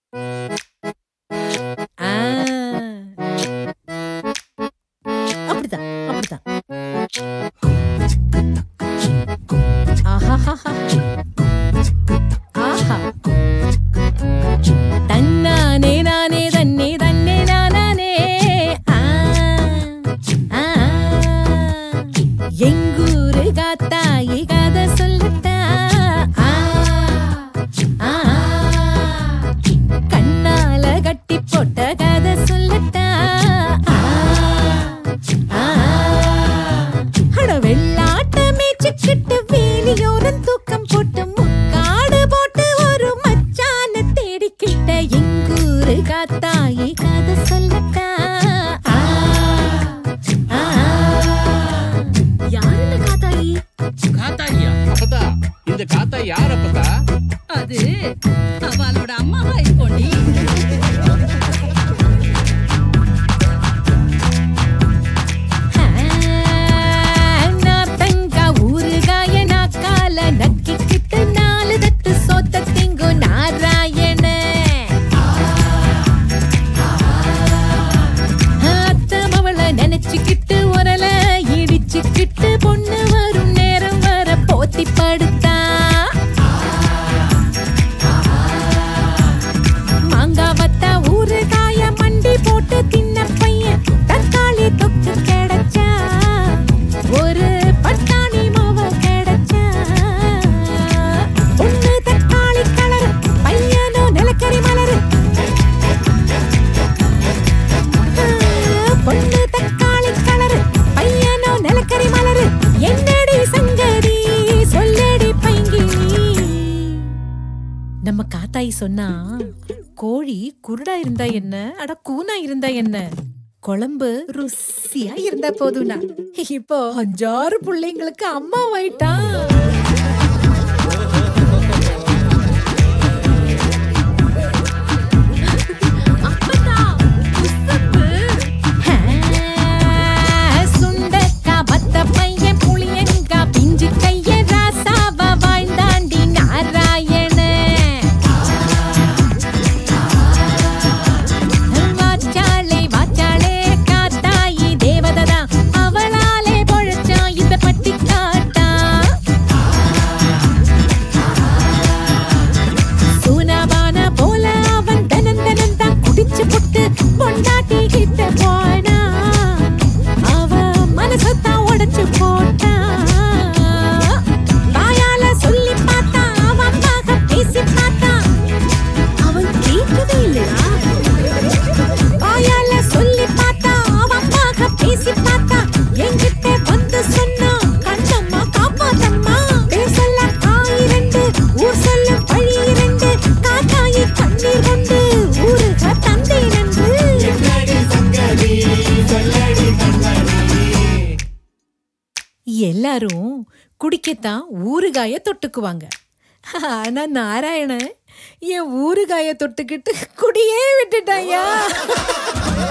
ஆ, அப்படிதான் அப்படிதான். ஆஹாஹாஹா. ஆஹா. தன்னானே நானே தன்னே தன்னே நானே. ஆ, ஆ, எங்கூரு காத்தாயி கதை சொல்லட்டா. ஆ, ஆ, கண்ணால கட்டி போட்ட கதை சொல்லட்டா. ஆ, அட வெள்ளாட்ட மேய்ச்சிக்கிட்டு வேலியோரம் தூக்கம் போட்டு முக்காடு போட்டு ஒரு மச்சான தேடிக்கிட்ட எங்கூரு காத்தாயி கதை சொல்லட்டா. ஆ, ஆ, யார் இந்த காத்தாயி? காத்தாயியா? அப்பதா இந்த காத்தாய் யார் அப்பதா? அது அவளோட அம்மாவா இருக்கோண்டி. நாத்தங்கா ஊறுகாய நாக்கால நக்கிக்கிட்டு 4 தட்டு சோத்த திங்கும் நாராயண. அத்தமவள நினைச்சுக்கிட்டு உரல இடிச்சுக்கிட்டு பொண்ணு வரும் நேரம் வர போத்தி படுத்தா. மாங்காவத்தா ஊறுகாய மண்டி போட்டு தின்ன பையன் தக்காளி தொக்கு கிடைச்சா. ஒரு பட்டாணி மாவ கிடைச்சா. ஒண்ணு தக்காளி கலரு பையனோ நிலக்கரி மலரு. பொண்ணு தக்காளி கலரு பையனோ நிலக்கரி மலரு. என்னடி சங்கதி சொல்லடி பைங்கினி. நம்ம காத்தாயி சொன்னா, கோழி குருடா இருந்தா என்ன, அட கூனா இருந்தா என்ன, குழம்பு ருசியா இருந்தா போதும்னா. இப்போ 5-6 பிள்ளைங்களுக்கு அம்மா ஆயிட்டான். சுண்டக்கா பத்த பையன் புளியங்கா பிஞ்சு கைய ராசாவ வாழ்ந்தாண்டி நாராயண. வாச்சாளே வாச்சாளே காத்தாயி தேவதா. அவளாலே பொழைச்சா இந்த பட்டி காட்டா. சூனாபான போல அவன் தனன் தனன் தான் குடிச்சு புட்டு பொண்டாட்டி கிட்ட போனா. அவ மனசத்தான் உடைச்சு போட்டா. வாயால சொல்லி பார்த்தா, அவன் மக பேசி பார்த்தா. அவன் கேட்கவே இல்லையா? வாயால சொல்லி பார்த்தா, அவன் மக பேசி பார்த்தா. என்கிட்ட வந்து சொன்னா, கண்ணம்மா காப்பாத்தம்மா. பேசல ஆயிரண்டு ஊர் சொல்லும் பழி 2. காத்தாயி கண்ணீர் கொண்டு ஊருக தந்தை நன்று. எல்லாரும் குடிக்கத்தான் ஊறுகாய தொட்டுக்குவாங்க. ஆனா நாராயணன் என் ஊறுகாய தொட்டுக்கிட்டு குடியே விட்டுட்டாயா.